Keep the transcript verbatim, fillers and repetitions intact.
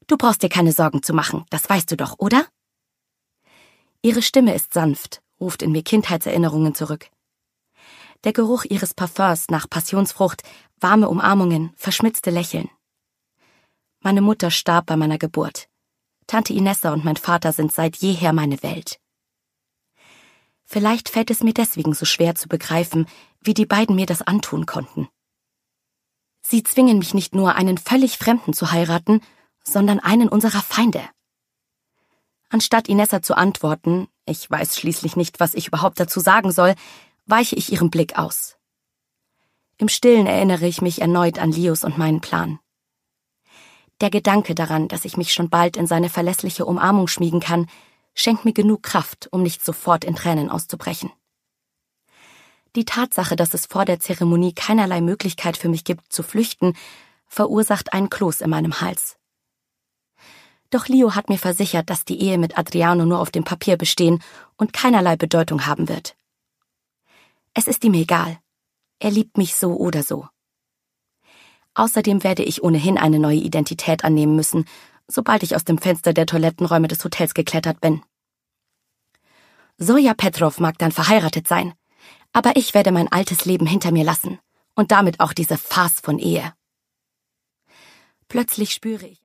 Du brauchst dir keine Sorgen zu machen, das weißt du doch, oder? Ihre Stimme ist sanft, ruft in mir Kindheitserinnerungen zurück. Der Geruch ihres Parfums nach Passionsfrucht, warme Umarmungen, verschmitzte Lächeln. Meine Mutter starb bei meiner Geburt. Tante Inessa und mein Vater sind seit jeher meine Welt. Vielleicht fällt es mir deswegen so schwer zu begreifen, wie die beiden mir das antun konnten. Sie zwingen mich nicht nur, einen völlig Fremden zu heiraten, sondern einen unserer Feinde. Anstatt Inessa zu antworten, ich weiß schließlich nicht, was ich überhaupt dazu sagen soll, weiche ich ihrem Blick aus. Im Stillen erinnere ich mich erneut an Lius und meinen Plan. Der Gedanke daran, dass ich mich schon bald in seine verlässliche Umarmung schmiegen kann, schenkt mir genug Kraft, um nicht sofort in Tränen auszubrechen. Die Tatsache, dass es vor der Zeremonie keinerlei Möglichkeit für mich gibt, zu flüchten, verursacht einen Kloß in meinem Hals. Doch Leo hat mir versichert, dass die Ehe mit Adriano nur auf dem Papier bestehen und keinerlei Bedeutung haben wird. Es ist ihm egal. Er liebt mich so oder so. Außerdem werde ich ohnehin eine neue Identität annehmen müssen, sobald ich aus dem Fenster der Toilettenräume des Hotels geklettert bin. Zoja Petrov mag dann verheiratet sein, aber ich werde mein altes Leben hinter mir lassen und damit auch diese Farce von Ehe. Plötzlich spüre ich